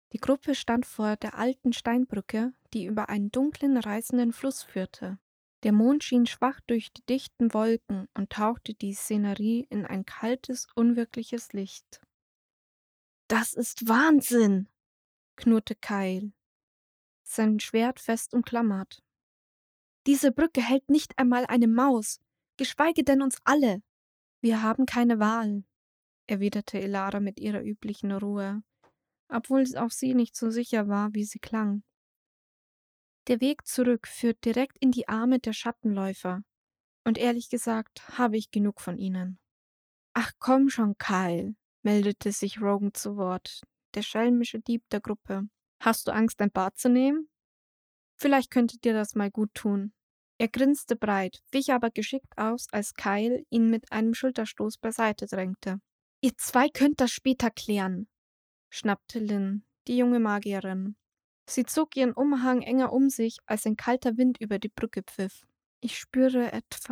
Die Gruppe stand vor der alten Steinbrücke, die über einen dunklen, reißenden Fluss führte. Der Mond schien schwach durch die dichten Wolken und tauchte die Szenerie in ein kaltes, unwirkliches Licht. »Das ist Wahnsinn«, knurrte Kyle, sein Schwert fest umklammert. »Diese Brücke hält nicht einmal eine Maus, geschweige denn uns alle. Wir haben keine Wahl«, erwiderte Elara mit ihrer üblichen Ruhe, obwohl auch sie nicht so sicher war, wie sie klang. Der Weg zurück führt direkt in die Arme der Schattenläufer, und ehrlich gesagt habe ich genug von ihnen. »Ach komm schon, Kyle«, meldete sich Rogan zu Wort, der schelmische Dieb der Gruppe. »Hast du Angst, ein Bad zu nehmen? Vielleicht könnte dir das mal gut tun.« Er grinste breit, wich aber geschickt aus, als Kyle ihn mit einem Schulterstoß beiseite drängte. »Ihr zwei könnt das später klären«, schnappte Lynn, die junge Magierin. Sie zog ihren Umhang enger um sich, als ein kalter Wind über die Brücke pfiff. »Ich spüre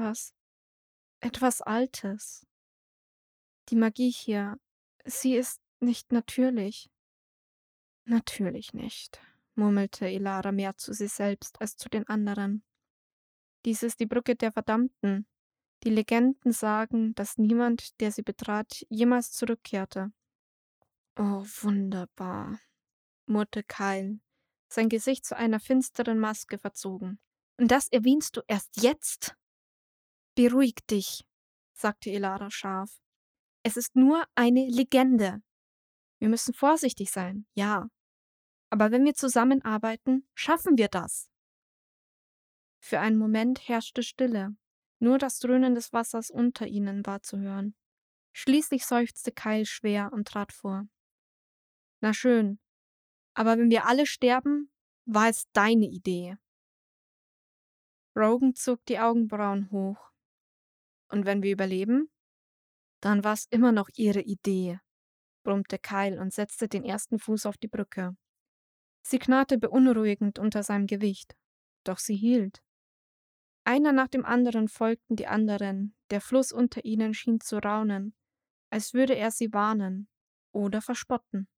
etwas Altes. Die Magie hier, sie ist nicht natürlich.« »Natürlich nicht«, murmelte Elara mehr zu sich selbst als zu den anderen. »Dies ist die Brücke der Verdammten. Die Legenden sagen, dass niemand, der sie betrat, jemals zurückkehrte.« »Oh, wunderbar«, murrte Kyle, sein Gesicht zu einer finsteren Maske verzogen. »Und das erwähnst du erst jetzt?« »Beruhig dich«, sagte Elara scharf. »Es ist nur eine Legende. Wir müssen vorsichtig sein, ja. Aber wenn wir zusammenarbeiten, schaffen wir das.« Für einen Moment herrschte Stille. Nur das Dröhnen des Wassers unter ihnen war zu hören. Schließlich seufzte Kyle schwer und trat vor. »Na schön, aber wenn wir alle sterben, war es deine Idee.« Rogan zog die Augenbrauen hoch. »Und wenn wir überleben? Dann war es immer noch ihre Idee«, brummte Kyle und setzte den ersten Fuß auf die Brücke. Sie knarrte beunruhigend unter seinem Gewicht, doch sie hielt. Einer nach dem anderen folgten die anderen, der Fluss unter ihnen schien zu raunen, als würde er sie warnen oder verspotten.